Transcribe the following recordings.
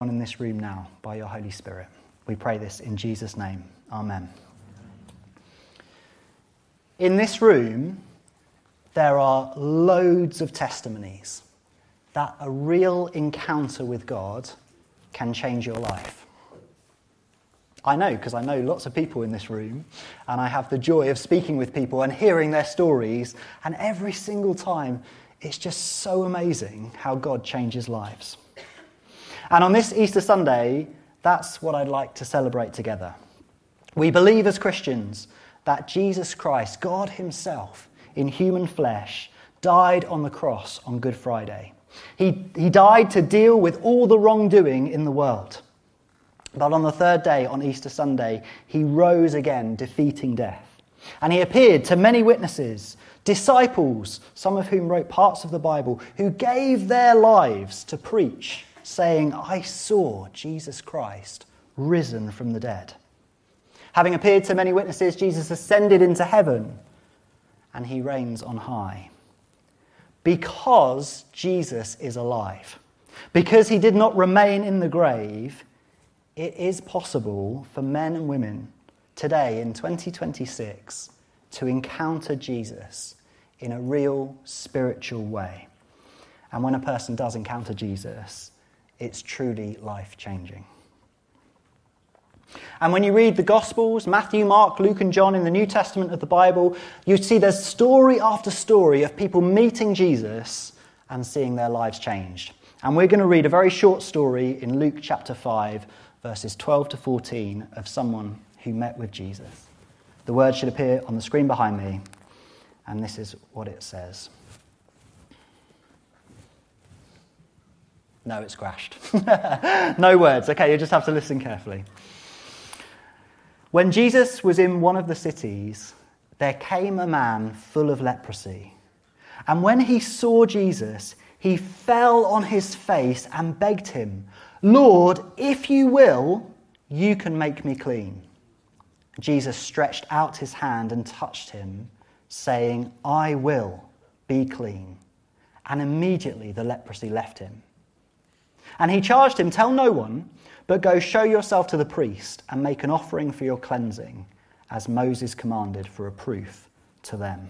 In this room now by your Holy Spirit. We pray this in Jesus' name. Amen. In this room, there are loads of testimonies that a real encounter with God can change your life. I know, because I know lots of people in this room, and I have the joy of speaking with people and hearing their stories, and every single time, it's just so amazing how God changes lives. And on this Easter Sunday, that's what I'd like to celebrate together. We believe as Christians that Jesus Christ, God himself, in human flesh, died on the cross on Good Friday. He died to deal with all the wrongdoing in the world. But on the third day, on Easter Sunday, he rose again, defeating death. And he appeared to many witnesses, disciples, some of whom wrote parts of the Bible, who gave their lives to preach, saying, I saw Jesus Christ risen from the dead. Having appeared to many witnesses, Jesus ascended into heaven, and he reigns on high. Because Jesus is alive, because he did not remain in the grave, it is possible for men and women today in 2026 to encounter Jesus in a real spiritual way. And when a person does encounter Jesus, it's truly life-changing. And when you read the Gospels, Matthew, Mark, Luke and John in the New Testament of the Bible, you see there's story after story of people meeting Jesus and seeing their lives changed. And we're going to read a very short story in Luke chapter 5, verses 12 to 14, of someone who met with Jesus. The words should appear on the screen behind me, and this is what it says. No, it's crashed. No words. Okay, you just have to listen carefully. When Jesus was in one of the cities, there came a man full of leprosy. And when he saw Jesus, he fell on his face and begged him, Lord, if you will, you can make me clean. Jesus stretched out his hand and touched him, saying, I will be clean. And immediately the leprosy left him. And he charged him, tell no one, but go show yourself to the priest and make an offering for your cleansing, as Moses commanded for a proof to them.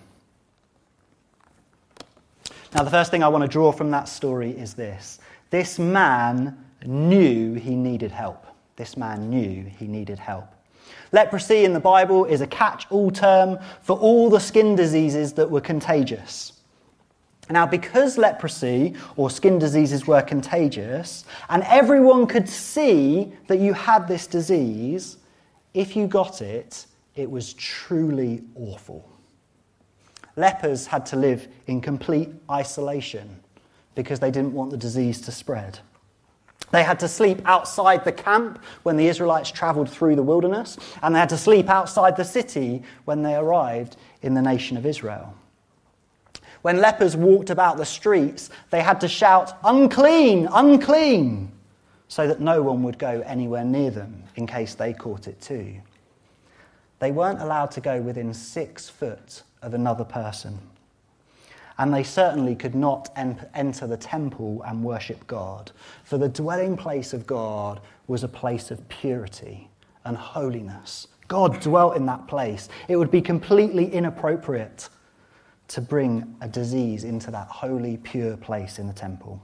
Now, the first thing I want to draw from that story is this. This man knew he needed help. This man knew he needed help. Leprosy in the Bible is a catch-all term for all the skin diseases that were contagious. Now, because leprosy or skin diseases were contagious, and everyone could see that you had this disease, if you got it, it was truly awful. Lepers had to live in complete isolation because they didn't want the disease to spread. They had to sleep outside the camp when the Israelites travelled through the wilderness, and they had to sleep outside the city when they arrived in the nation of Israel. When lepers walked about the streets, they had to shout, unclean, unclean, so that no one would go anywhere near them in case they caught it too. They weren't allowed to go within 6 foot of another person. And they certainly could not enter the temple and worship God, for the dwelling place of God was a place of purity and holiness. God dwelt in that place. It would be completely inappropriate to bring a disease into that holy, pure place in the temple.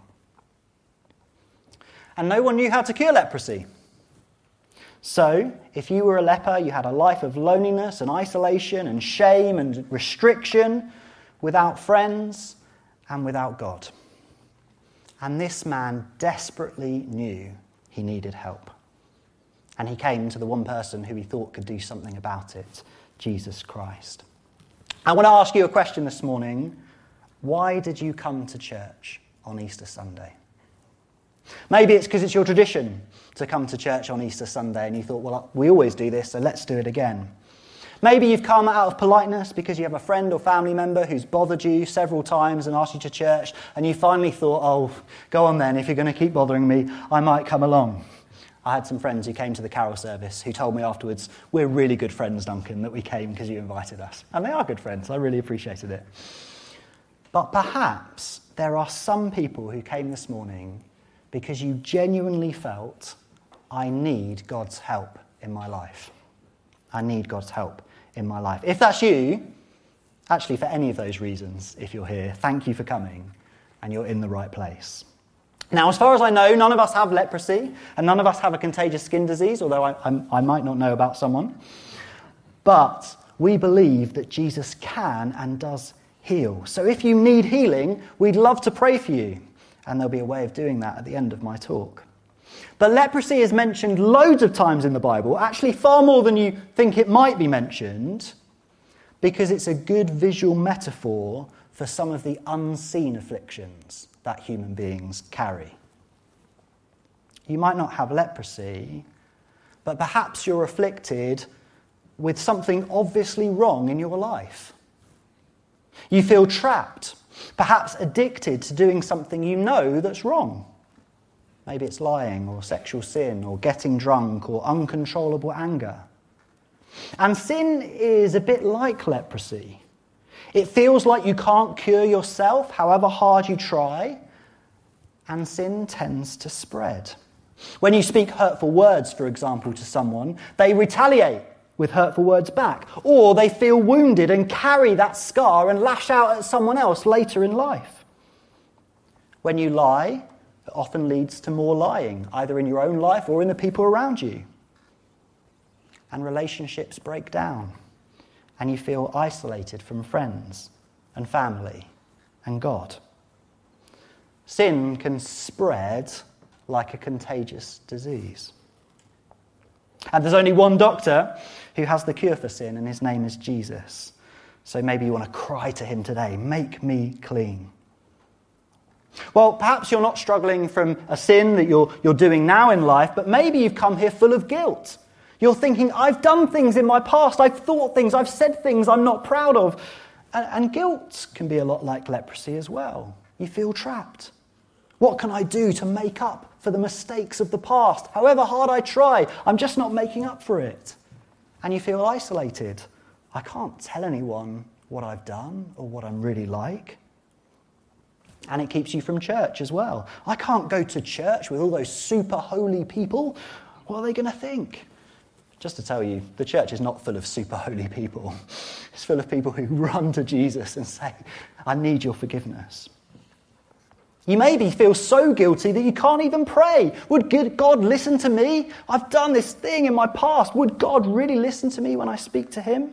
And no one knew how to cure leprosy. So, if you were a leper, you had a life of loneliness and isolation and shame and restriction, without friends and without God. And this man desperately knew he needed help. And he came to the one person who he thought could do something about it, Jesus Christ. I want to ask you a question this morning. Why did you come to church on Easter Sunday? Maybe it's because it's your tradition to come to church on Easter Sunday and you thought, well, we always do this, so let's do it again. Maybe you've come out of politeness because you have a friend or family member who's bothered you several times and asked you to church, and you finally thought, oh, go on then, if you're going to keep bothering me, I might come along. I had some friends who came to the carol service who told me afterwards, we're really good friends, Duncan, that we came because you invited us. And they are good friends. I really appreciated it. But perhaps there are some people who came this morning because you genuinely felt, I need God's help in my life. I need God's help in my life. If that's you, actually for any of those reasons, if you're here, thank you for coming, and you're in the right place. Now, as far as I know, none of us have leprosy, and none of us have a contagious skin disease, although I might not know about someone. But we believe that Jesus can and does heal. So if you need healing, we'd love to pray for you. And there'll be a way of doing that at the end of my talk. But leprosy is mentioned loads of times in the Bible, actually far more than you think it might be mentioned, because it's a good visual metaphor for some of the unseen afflictions that human beings carry. You might not have leprosy, but perhaps you're afflicted with something obviously wrong in your life. You feel trapped, perhaps addicted to doing something you know that's wrong. Maybe it's lying or sexual sin or getting drunk or uncontrollable anger. And sin is a bit like leprosy. It feels like you can't cure yourself, however hard you try, and sin tends to spread. When you speak hurtful words, for example, to someone, they retaliate with hurtful words back, or they feel wounded and carry that scar and lash out at someone else later in life. When you lie, it often leads to more lying, either in your own life or in the people around you. And relationships break down, and you feel isolated from friends and family and God. Sin can spread like a contagious disease. And there's only one doctor who has the cure for sin, and his name is Jesus. So maybe you want to cry to him today, make me clean. Well, perhaps you're not struggling from a sin that you're doing now in life, but maybe you've come here full of guilt. You're thinking, I've done things in my past, I've thought things, I've said things I'm not proud of. And guilt can be a lot like leprosy as well. You feel trapped. What can I do to make up for the mistakes of the past? However hard I try, I'm just not making up for it. And you feel isolated. I can't tell anyone what I've done or what I'm really like. And it keeps you from church as well. I can't go to church with all those super holy people. What are they going to think? Just to tell you, the church is not full of super holy people. It's full of people who run to Jesus and say, I need your forgiveness. You maybe feel so guilty that you can't even pray. Would God listen to me? I've done this thing in my past. Would God really listen to me when I speak to him?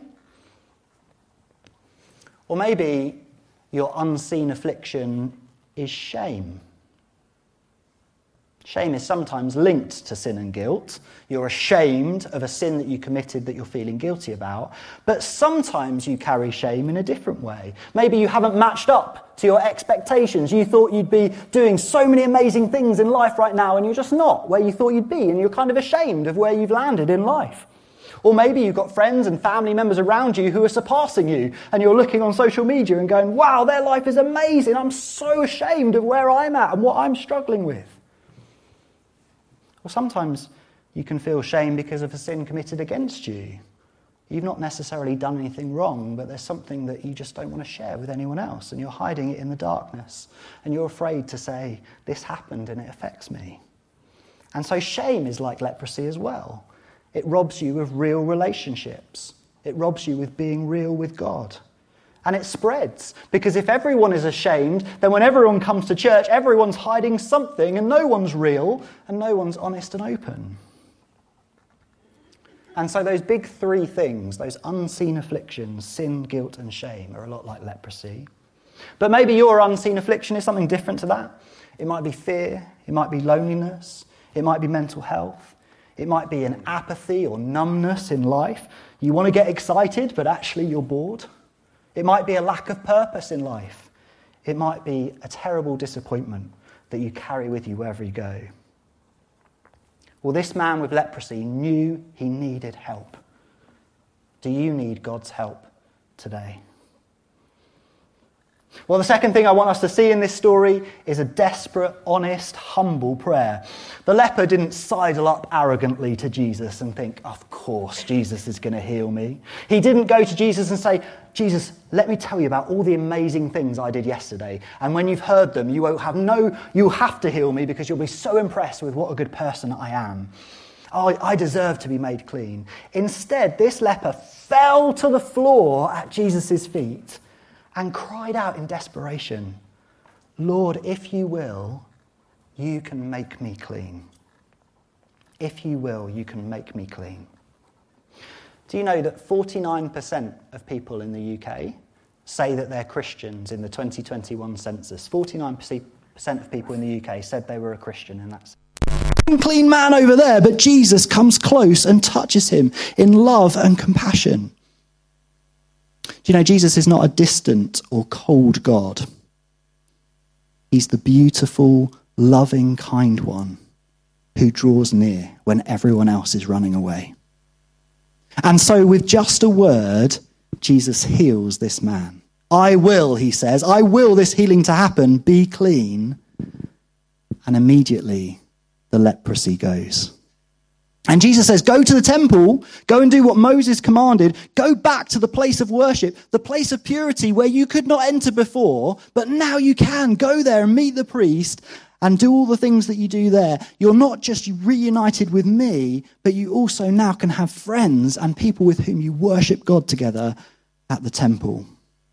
Or maybe your unseen affliction is shame. Shame is sometimes linked to sin and guilt. You're ashamed of a sin that you committed that you're feeling guilty about. But sometimes you carry shame in a different way. Maybe you haven't matched up to your expectations. You thought you'd be doing so many amazing things in life right now, and you're just not where you thought you'd be, and you're kind of ashamed of where you've landed in life. Or maybe you've got friends and family members around you who are surpassing you, and you're looking on social media and going, wow, their life is amazing. I'm so ashamed of where I'm at and what I'm struggling with. Or sometimes you can feel shame because of a sin committed against you. You've not necessarily done anything wrong, but there's something that you just don't want to share with anyone else, and you're hiding it in the darkness, and you're afraid to say, this happened and it affects me. And so shame is like leprosy as well. It robs you of real relationships. It robs you with being real with God. And it spreads, because if everyone is ashamed, then when everyone comes to church, everyone's hiding something, and no one's real, and no one's honest and open. And so those big three things, those unseen afflictions, sin, guilt, and shame, are a lot like leprosy. But maybe your unseen affliction is something different to that. It might be fear, it might be loneliness, it might be mental health, it might be an apathy or numbness in life. You want to get excited, but actually you're bored. It might be a lack of purpose in life. It might be a terrible disappointment that you carry with you wherever you go. Well, this man with leprosy knew he needed help. Do you need God's help today? Well, the second thing I want us to see in this story is a desperate, honest, humble prayer. The leper didn't sidle up arrogantly to Jesus and think, of course, Jesus is going to heal me. He didn't go to Jesus and say, Jesus, let me tell you about all the amazing things I did yesterday. And when you've heard them, you'll have to heal me because you'll be so impressed with what a good person I am. Oh, I deserve to be made clean. Instead, this leper fell to the floor at Jesus' feet and cried out in desperation, Lord, if you will, you can make me clean. If you will, you can make me clean. Do you know that 49% of people in the UK say that they're Christians in the 2021 census? 49% of people in the UK said they were a Christian in that sense. Clean man over there, but Jesus comes close and touches him in love and compassion. Do you know, Jesus is not a distant or cold God. He's the beautiful, loving, kind one who draws near when everyone else is running away. And so with just a word, Jesus heals this man. I will, he says, I will this healing to happen, be clean. And immediately the leprosy goes. And Jesus says, go to the temple, go and do what Moses commanded, go back to the place of worship, the place of purity where you could not enter before, but now you can. Go there and meet the priest and do all the things that you do there. You're not just reunited with me, but you also now can have friends and people with whom you worship God together at the temple.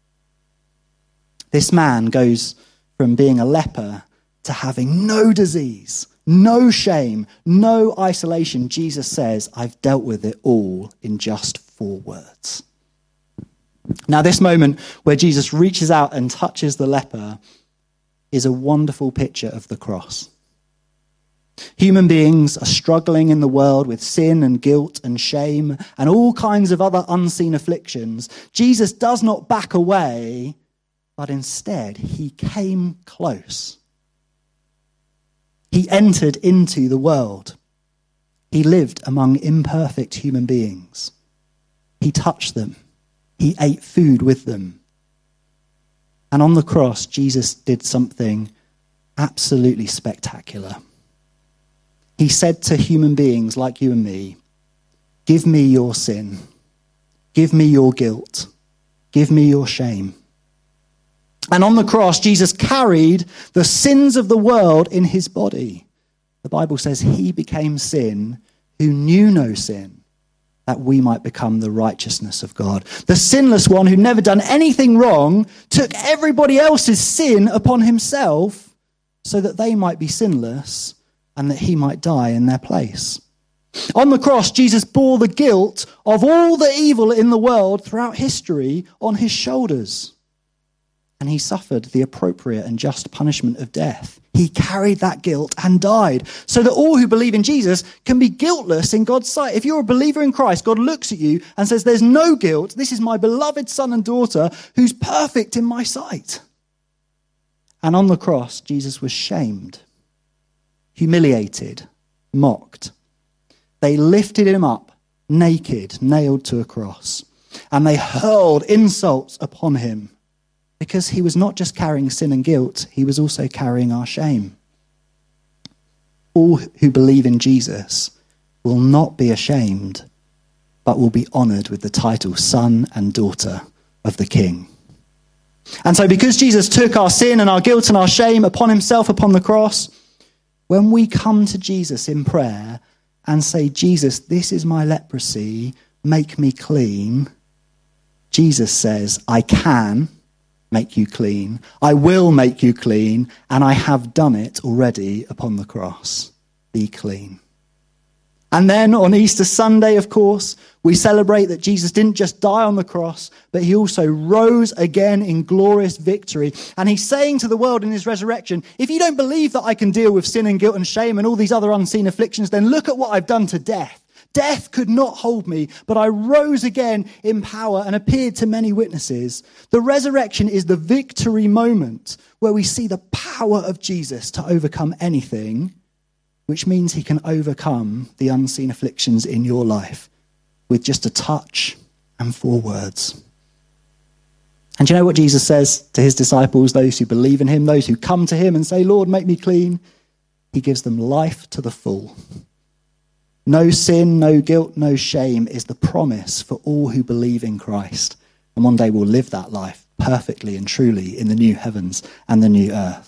This man goes from being a leper to having no disease, no shame, no isolation. Jesus says, I've dealt with it all in just 4 words. Now, this moment where Jesus reaches out and touches the leper is a wonderful picture of the cross. Human beings are struggling in the world with sin and guilt and shame and all kinds of other unseen afflictions. Jesus does not back away, but instead he came close. He entered into the world. He lived among imperfect human beings. He touched them. He ate food with them. And on the cross, Jesus did something absolutely spectacular. He said to human beings like you and me, give me your sin. Give me your guilt. Give me your shame. And on the cross, Jesus carried the sins of the world in his body. The Bible says he became sin who knew no sin, that we might become the righteousness of God. The sinless one who'd never done anything wrong took everybody else's sin upon himself so that they might be sinless and that he might die in their place. On the cross, Jesus bore the guilt of all the evil in the world throughout history on his shoulders. And he suffered the appropriate and just punishment of death. He carried that guilt and died so that all who believe in Jesus can be guiltless in God's sight. If you're a believer in Christ, God looks at you and says, there's no guilt. This is my beloved son and daughter who's perfect in my sight. And on the cross, Jesus was shamed, humiliated, mocked. They lifted him up naked, nailed to a cross, and they hurled insults upon him. Because he was not just carrying sin and guilt, he was also carrying our shame. All who believe in Jesus will not be ashamed, but will be honoured with the title son and daughter of the King. And so because Jesus took our sin and our guilt and our shame upon himself upon the cross, when we come to Jesus in prayer and say, Jesus, this is my leprosy, make me clean, Jesus says, I can make you clean. I will make you clean, and I have done it already upon the cross. Be clean. And then on Easter Sunday, of course, we celebrate that Jesus didn't just die on the cross, but he also rose again in glorious victory. And he's saying to the world in his resurrection, if you don't believe that I can deal with sin and guilt and shame and all these other unseen afflictions, then look at what I've done to death. Death could not hold me, but I rose again in power and appeared to many witnesses. The resurrection is the victory moment where we see the power of Jesus to overcome anything, which means he can overcome the unseen afflictions in your life with just a touch and 4 words. And do you know what Jesus says to his disciples, those who believe in him, those who come to him and say, Lord, make me clean? He gives them life to the full. No sin, no guilt, no shame is the promise for all who believe in Christ. And one day we'll live that life perfectly and truly in the new heavens and the new earth.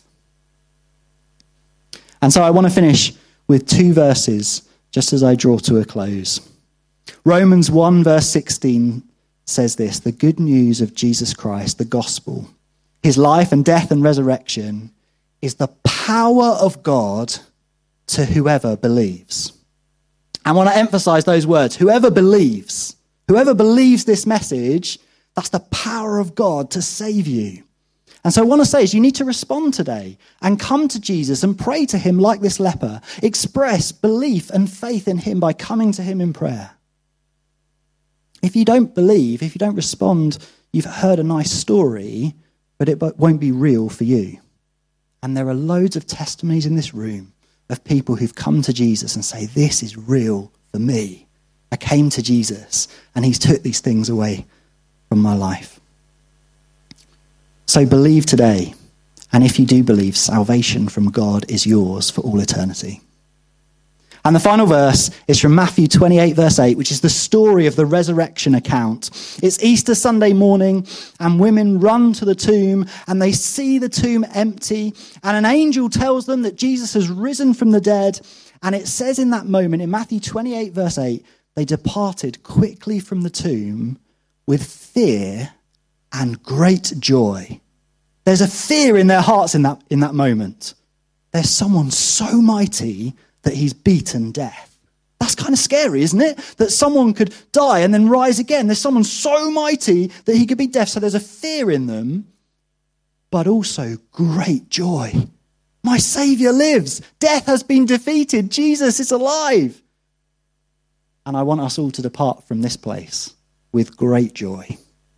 And so I want to finish with 2 verses just as I draw to a close. Romans 1 verse 16 says this: the good news of Jesus Christ, the gospel, his life and death and resurrection, is the power of God to whoever believes. I want to emphasize those words. Whoever believes this message, that's the power of God to save you. And so I want to say is you need to respond today and come to Jesus and pray to him like this leper. Express belief and faith in him by coming to him in prayer. If you don't believe, if you don't respond, you've heard a nice story, but it won't be real for you. And there are loads of testimonies in this room of people who've come to Jesus and say, this is real for me. I came to Jesus and he's took these things away from my life. So believe today. And if you do believe, salvation from God is yours for all eternity. And the final verse is from Matthew 28, verse 8, which is the story of the resurrection account. It's Easter Sunday morning, and women run to the tomb, and they see the tomb empty, and an angel tells them that Jesus has risen from the dead. And it says in that moment, in Matthew 28, verse 8, they departed quickly from the tomb with fear and great joy. There's a fear in their hearts in that moment. There's someone so mighty that he's beaten death. That's kind of scary, isn't it? That someone could die and then rise again. There's someone so mighty that he could be deaf. So there's a fear in them, but also great joy. My Saviour lives. Death has been defeated. Jesus is alive. And I want us all to depart from this place with great joy,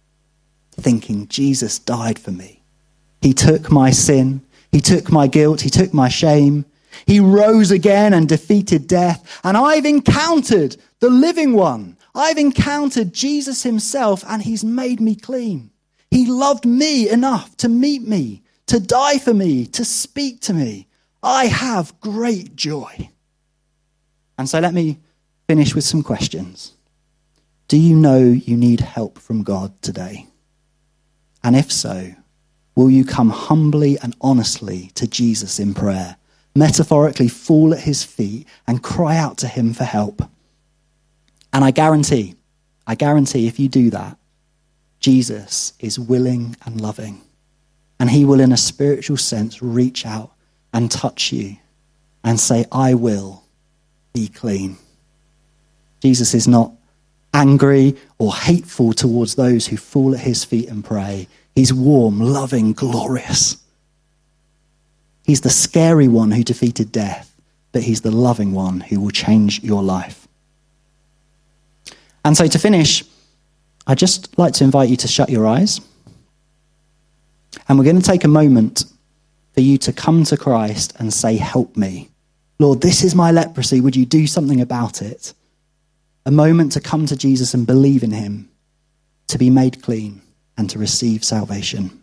thinking Jesus died for me. He took my sin. He took my guilt. He took my shame. He rose again and defeated death. And I've encountered the living one. I've encountered Jesus himself, and he's made me clean. He loved me enough to meet me, to die for me, to speak to me. I have great joy. And so let me finish with some questions. Do you know you need help from God today? And if so, will you come humbly and honestly to Jesus in prayer? Metaphorically fall at his feet and cry out to him for help. And I guarantee if you do that, Jesus is willing and loving. And he will, in a spiritual sense, reach out and touch you and say, I will be clean. Jesus is not angry or hateful towards those who fall at his feet and pray. He's warm, loving, glorious. He's the scary one who defeated death, but he's the loving one who will change your life. And so to finish, I'd just like to invite you to shut your eyes. And we're going to take a moment for you to come to Christ and say, help me. Lord, this is my leprosy. Would you do something about it? A moment to come to Jesus and believe in him, to be made clean and to receive salvation.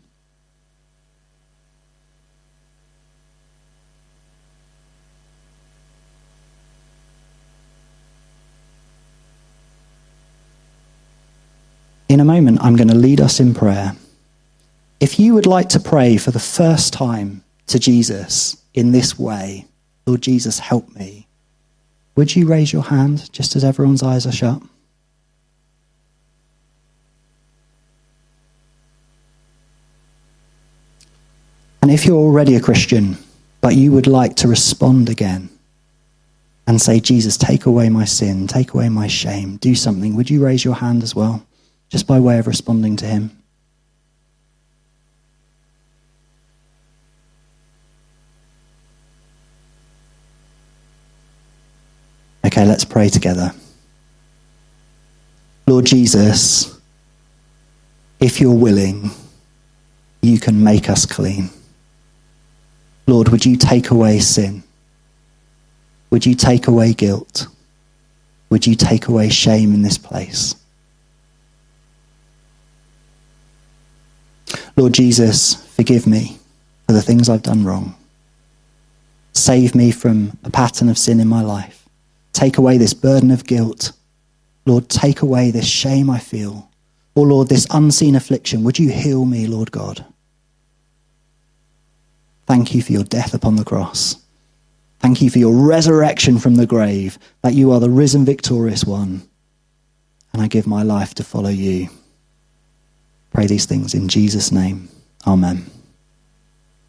In a moment, I'm going to lead us in prayer. If you would like to pray for the first time to Jesus in this way, Lord Jesus, help me, would you raise your hand just as everyone's eyes are shut? And if you're already a Christian, but you would like to respond again and say, Jesus, take away my sin, take away my shame, do something, would you raise your hand as well? Just by way of responding to him. Okay, let's pray together. Lord Jesus, if you're willing, you can make us clean. Lord, would you take away sin? Would you take away guilt? Would you take away shame in this place? Lord Jesus, forgive me for the things I've done wrong. Save me from a pattern of sin in my life. Take away this burden of guilt. Lord, take away this shame I feel. Or Lord, this unseen affliction. Would you heal me, Lord God? Thank you for your death upon the cross. Thank you for your resurrection from the grave, that you are the risen victorious one. And I give my life to follow you. Pray these things in Jesus' name. Amen.